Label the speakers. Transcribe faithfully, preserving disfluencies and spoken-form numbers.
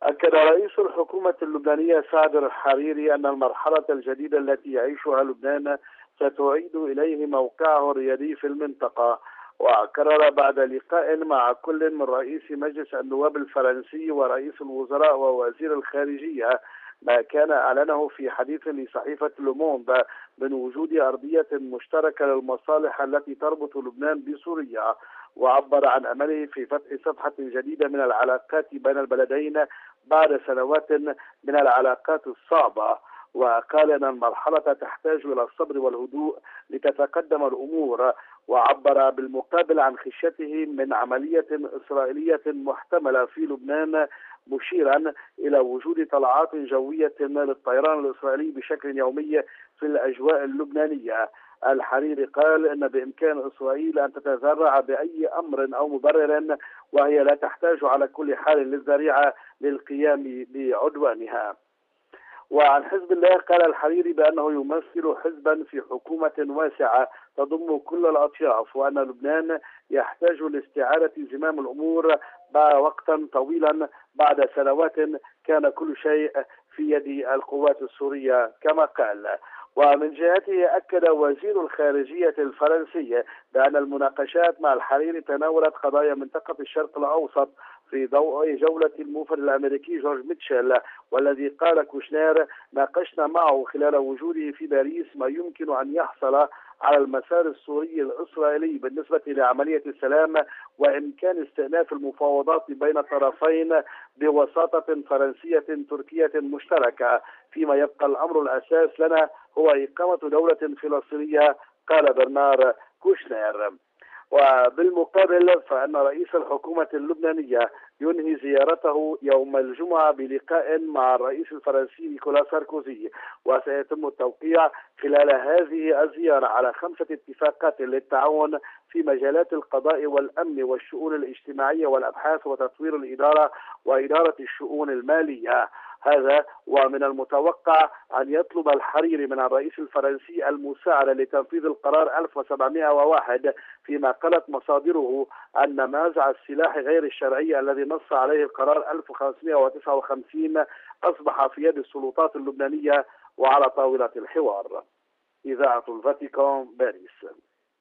Speaker 1: أكد رئيس الحكومة اللبنانية سعد الحريري أن المرحلة الجديدة التي يعيشها لبنان ستعيد إليه موقعه الريادي في المنطقة. وكرر بعد لقاء مع كل من رئيس مجلس النواب الفرنسي ورئيس الوزراء ووزير الخارجية ما كان أعلنه في حديث لصحيفة لوموند من وجود أرضية مشتركة للمصالح التي تربط لبنان بسوريا، وعبر عن أمله في فتح صفحة جديدة من العلاقات بين البلدين بعد سنوات من العلاقات الصعبة. وقال أن المرحلة تحتاج إلى الصبر والهدوء لتتقدم الأمور، وعبر بالمقابل عن خشيته من عملية إسرائيلية محتملة في لبنان، مشيرا إلى وجود طلعات جوية للطيران الإسرائيلي بشكل يومي في الأجواء اللبنانية. الحريري قال إن بإمكان إسرائيل أن تتذرع بأي أمر أو مبرر، وهي لا تحتاج على كل حال للذريعة للقيام بعدوانها. وعن حزب الله قال الحريري بأنه يمثل حزبا في حكومة واسعة تضم كل الأطياف، وأن لبنان يحتاج لاستعادة زمام الأمور بعد وقتا طويلا بعد سنوات كان كل شيء في يد القوات السورية كما قال. ومن جهته أكد وزير الخارجية الفرنسي بأن المناقشات مع الحريري تناولت قضايا منطقة الشرق الأوسط في ضوء جولة الموفد الأمريكي جورج ميتشل، والذي قال كوشنير ناقشنا معه خلال وجوده في باريس ما يمكن أن يحصل على المسار السوري الإسرائيلي بالنسبة لعملية السلام وإمكان استئناف المفاوضات بين الطرفين بوساطة فرنسية تركية مشتركة، فيما يبقى الأمر الأساس لنا هو إقامة دولة فلسطينية، قال برنار كوشنير. وبالمقابل فإن رئيس الحكومة اللبنانية ينهي زيارته يوم الجمعة بلقاء مع الرئيس الفرنسي نيكولا ساركوزي، وسيتم التوقيع خلال هذه الزيارة على خمسة اتفاقات للتعاون في مجالات القضاء والأمن والشؤون الاجتماعية والأبحاث وتطوير الإدارة وإدارة الشؤون المالية. هذا ومن المتوقع أن يطلب الحريري من الرئيس الفرنسي المساعدة لتنفيذ القرار ألف وسبعمائة وواحد، فيما قالت مصادره أن نزع السلاح غير الشرعي الذي نص عليه القرار ألف وخمسمائة وتسعة وخمسين أصبح في يد السلطات اللبنانية وعلى طاولة الحوار. إذاعة الفاتيكان، باريس.